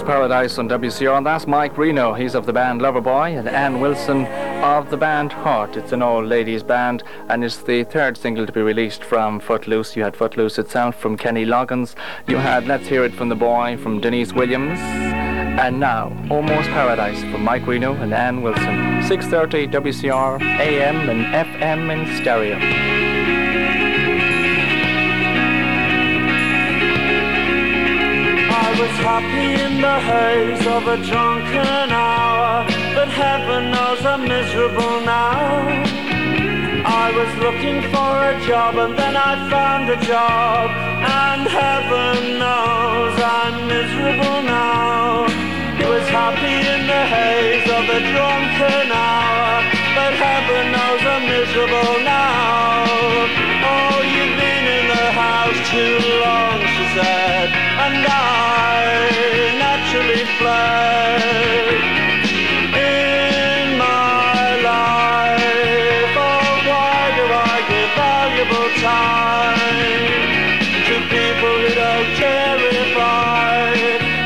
Almost Paradise on WCR, and that's Mike Reno. He's of the band Loverboy, and Ann Wilson of the band Heart. It's an old ladies band, and it's the third single to be released from Footloose. You had Footloose itself from Kenny Loggins. You had Let's Hear It From the Boy from Denise Williams. And now, Almost Paradise from Mike Reno and Ann Wilson. 6:30 WCR, AM and FM in stereo. I was happy in the haze of a drunken hour, but heaven knows I'm miserable now. I was looking for a job and then I found a job, and heaven knows I'm miserable now. I was happy in the haze of a drunken hour, but heaven knows I'm miserable now. Oh, you've been in the house too long, she said, and I naturally fled. In my life, oh, why do I give valuable time to people who don't care if I hurt you?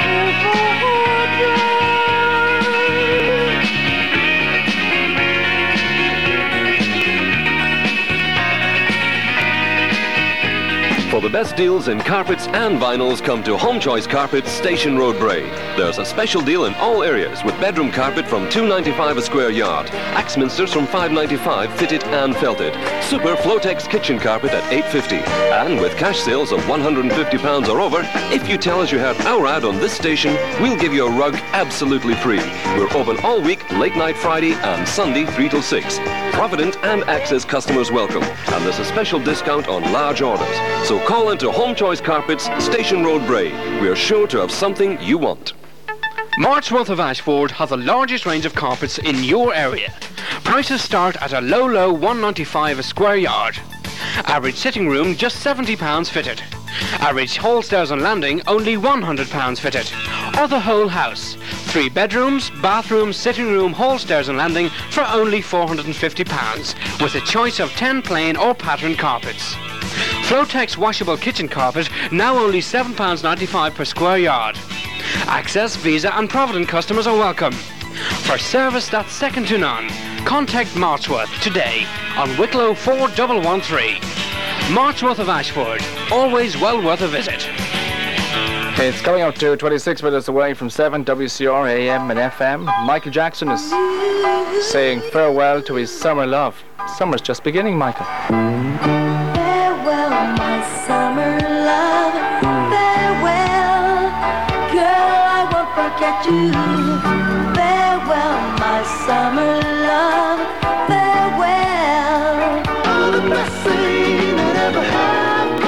For the best deals in carpets and vinyls, come to Home Choice Carpets, Station Road, Bray. There's a special deal in all areas with bedroom carpet from $2.95 a square yard, Axminsters from $5.95 fitted and felted, Super Flotex kitchen carpet at $8.50, and with cash sales of £150 or over, if you tell us you heard our ad on this station, we'll give you a rug absolutely free. We're open all week, late night Friday and Sunday 3 till 6. Provident and Access customers welcome, and there's a special discount on large orders. So call into Home Choice Carpets, Station Road, Bray. We're sure to have something you want. Marchworth of Ashford has the largest range of carpets in your area. Prices start at a low $1.95 a square yard. Average sitting room just £70 fitted. Average hall stairs and landing only £100 fitted. Or the whole house. 3 bedrooms, bathroom, sitting room, hall stairs and landing for only £450, with a choice of 10 plain or patterned carpets. Flotex washable kitchen carpet now only £7.95 per square yard. Access, Visa and Provident customers are welcome. For service that's second to none, contact Marchworth today on Wicklow 4113. Marchworth of Ashford, always well worth a visit. It's coming up to 26 minutes away from 7 WCR AM and FM. Michael Jackson is saying farewell to his summer love. Summer's just beginning, Michael. Farewell, my summer love. Farewell, girl, I won't forget you. Farewell, my summer love. Farewell. Oh, the best thing that ever happened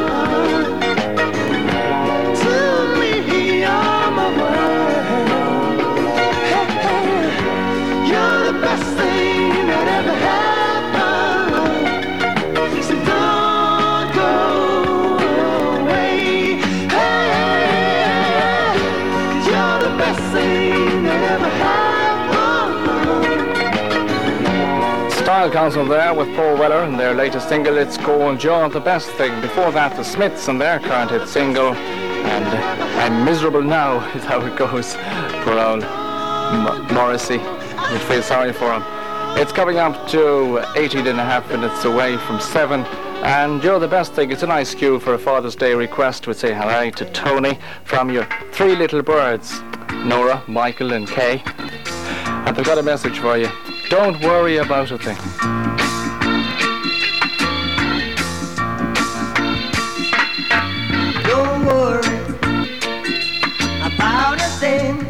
to me, you're my world. Hey, hey, you're the best thing that ever happened. So don't go away. Hey, you're the best thing that ever happened. Style Council there with Paul Weller and their latest single, It's Called You're the Best Thing. Before that, the Smiths and their current hit single, and I'm Miserable Now is how it goes for old Morrissey. You'd feel sorry for him. It's coming up to 18.5 minutes away from 7, and You're the Best Thing. It's a nice cue for a Father's Day request. We'd say hi to Tony from your 3 little birds, Nora, Michael and Kay. And they've got a message for you. Don't worry about a thing. Don't worry about a thing.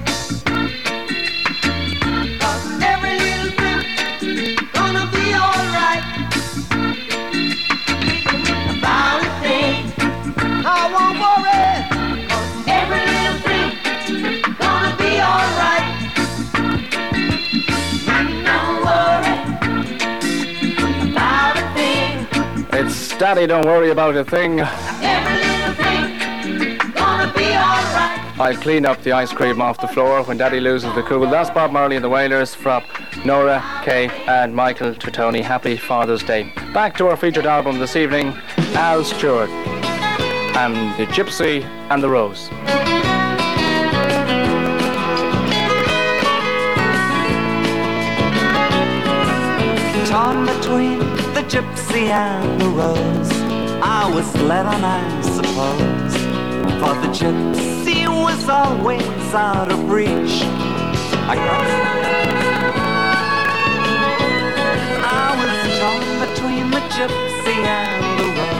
'Cause every little thing gonna be alright. About a thing, I won't worry. 'Cause every little thing gonna be alright. Don't worry about a thing. It's Daddy, don't worry about a thing. Every little thing gonna be alright. I'll clean up the ice cream off the floor when Daddy loses the cool. That's Bob Marley and the Wailers from Nora, Kay and Michael to Tony. Happy Father's Day. Back to our featured album this evening, Al Stewart and the Gypsy and the Rose. gypsy and the rose. I was led on, I suppose, for the gypsy was always out of reach. I was torn between the gypsy and the rose.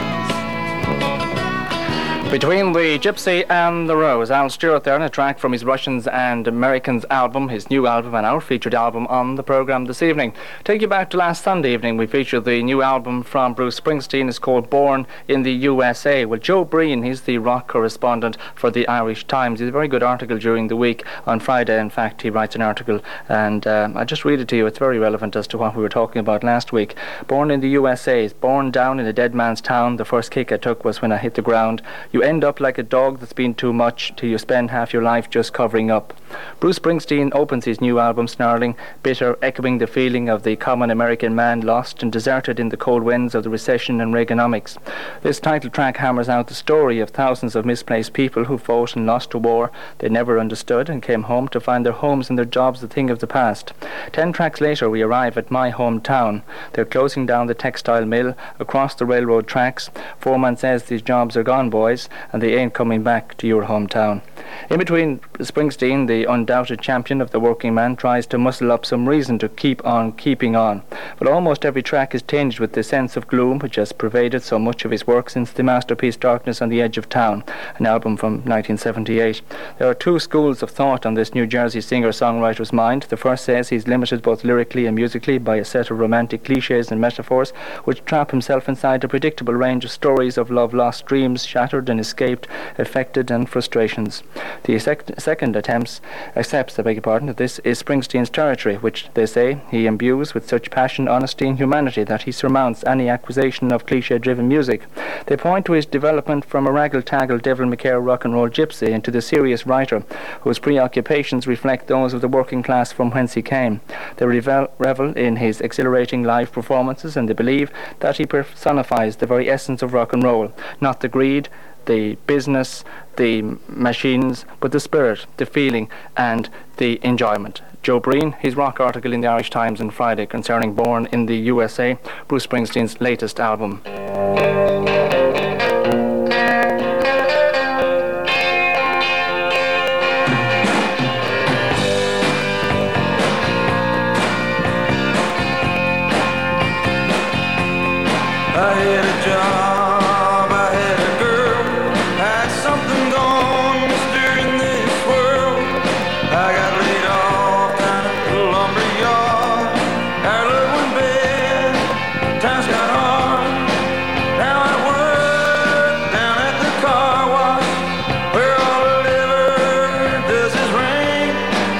Between the Gypsy and the Rose, Al Stewart there on a track from his Russians and Americans album, his new album and our featured album on the programme this evening. Take you back to last Sunday evening, we featured the new album from Bruce Springsteen. It's called Born in the USA. Well, Joe Breen, he's the rock correspondent for the Irish Times. He has a very good article during the week. On Friday, in fact, he writes an article, and I'll just read it to you. It's very relevant as to what we were talking about last week. Born in the USA, born down in a dead man's town. The first kick I took was when I hit the ground. You end up like a dog that's been too much till you spend half your life just covering up. Bruce Springsteen opens his new album snarling, bitter, echoing the feeling of the common American man lost and deserted in the cold winds of the recession and Reaganomics. This title track hammers out the story of thousands of misplaced people who fought and lost a war they never understood and came home to find their homes and their jobs a thing of the past. 10 tracks later we arrive at my hometown. They're closing down the textile mill across the railroad tracks. Foreman says these jobs are gone, boys, and they ain't coming back to your hometown. In between, Springsteen, the undoubted champion of the working man, tries to muscle up some reason to keep on keeping on. But almost every track is tinged with the sense of gloom which has pervaded so much of his work since the masterpiece Darkness on the Edge of Town, an album from 1978. There are two schools of thought on this New Jersey singer-songwriter's mind. The first says he's limited both lyrically and musically by a set of romantic cliches and metaphors which trap himself inside a predictable range of stories of love-lost dreams, shattered and escaped, affected and frustrations. The second accepts that this is Springsteen's territory, which, they say, he imbues with such passion, honesty and humanity that he surmounts any accusation of cliché-driven music. They point to his development from a raggle-taggle devil-may-care rock-and-roll gypsy into the serious writer whose preoccupations reflect those of the working class from whence he came. They revel in his exhilarating live performances, and they believe that he personifies the very essence of rock and roll, not the greed, the business, the machines, but the spirit, the feeling and the enjoyment. Joe Breen, his rock article in the Irish Times on Friday concerning Born in the USA, Bruce Springsteen's latest album. I had a job, I had a girl, had something going in this world. I got laid off down at the lumber yard. Our love went bad, times got hard. Now I work down at the car wash, where all it ever does is rain.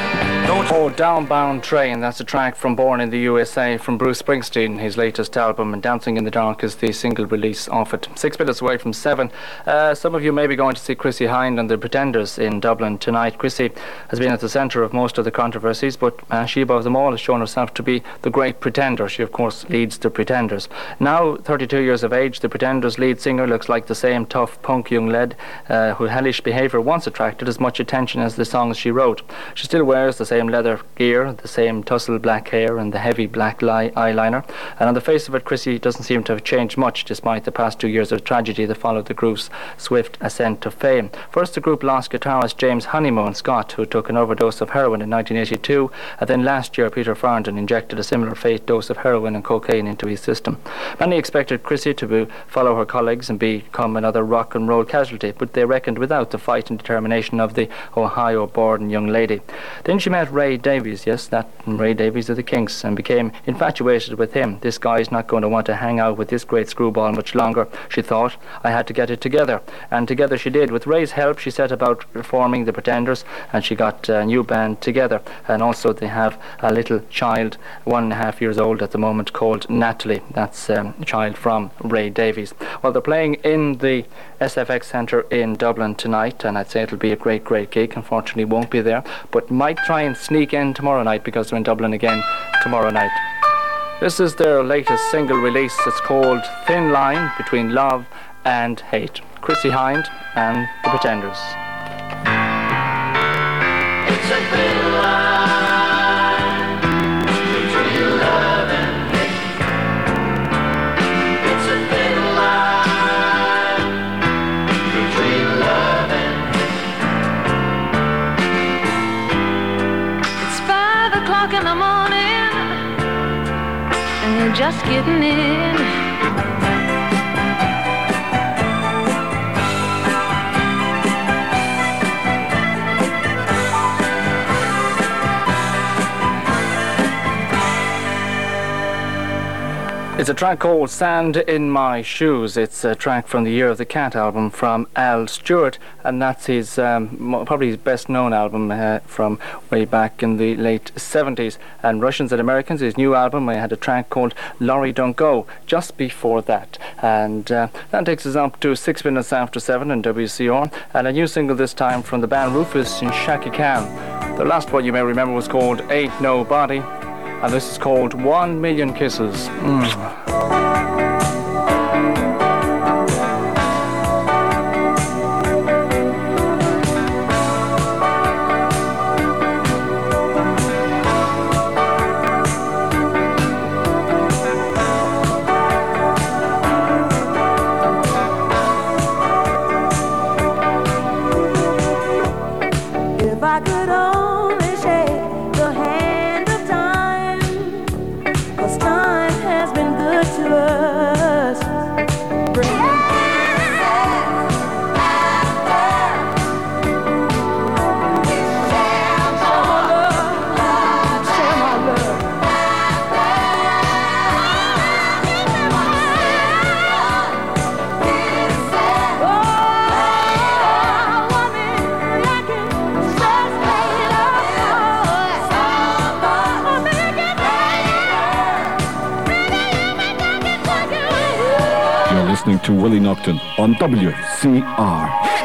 Oh, Downbound Train, that's a track from Born in the USA from Bruce Springsteen, his latest album, and Dancing in the Dark is the single release of it. 6 minutes away from 7. Some of you may be going to see Chrissie Hynde and the Pretenders in Dublin tonight. Chrissie has been at the centre of most of the controversies, but she above them all has shown herself to be the great pretender. She of course leads the Pretenders. Now 32 years of age, the Pretenders lead singer looks like the same tough punk young lad whose hellish behaviour once attracted as much attention as the songs she wrote. She still wears the same leather gear, the same tussle black hair and the heavy black eyeliner, and on the face of it Chrissie doesn't seem to have changed much despite the past 2 years of tragedy that followed the group's swift ascent to fame. First the group lost guitarist James Honeymoon Scott, who took an overdose of heroin in 1982, and then last year Peter Farndon injected a similar fate dose of heroin and cocaine into his system. Many expected Chrissie to follow her colleagues and become another rock and roll casualty, but they reckoned without the fight and determination of the Ohio-born young lady. Then she met Ray Davies, yes, that Ray Davies of the Kinks, and became infatuated with him. This guy's not going to want to hang out with this great screwball much longer, she thought. I had to get it together. And together she did. With Ray's help, she set about reforming the Pretenders, and she got a new band together. And also they have a little child, 1.5 years old at the moment, called Natalie. That's a child from Ray Davies. Well, they're playing in the SFX Centre in Dublin tonight, and I'd say it'll be a great gig. Unfortunately won't be there, but might try and sneak in tomorrow night because they're in Dublin again tomorrow night. This is their latest single release. It's called Thin Line Between Love and Hate. Chrissie Hynde and the Pretenders. It's a thin line between love and hate. morning and you're just getting in. It's a track called Sand in My Shoes. It's a track from the Year of the Cat album from Al Stewart, and that's his probably his best known album from way back in the late 70s. And Russians and Americans, his new album, I had a track called Laurie Don't Go just before that. And that takes us up to 6 minutes after 7 in WCR, and a new single this time from the band Rufus and Shaki Khan. The last one you may remember was called Ain't Nobody, and this is called 1 Million Kisses. If I could only shake the hand of time, 'cause time has been good to us. Bringing share my love. You're listening to Willie Nocton on WCR.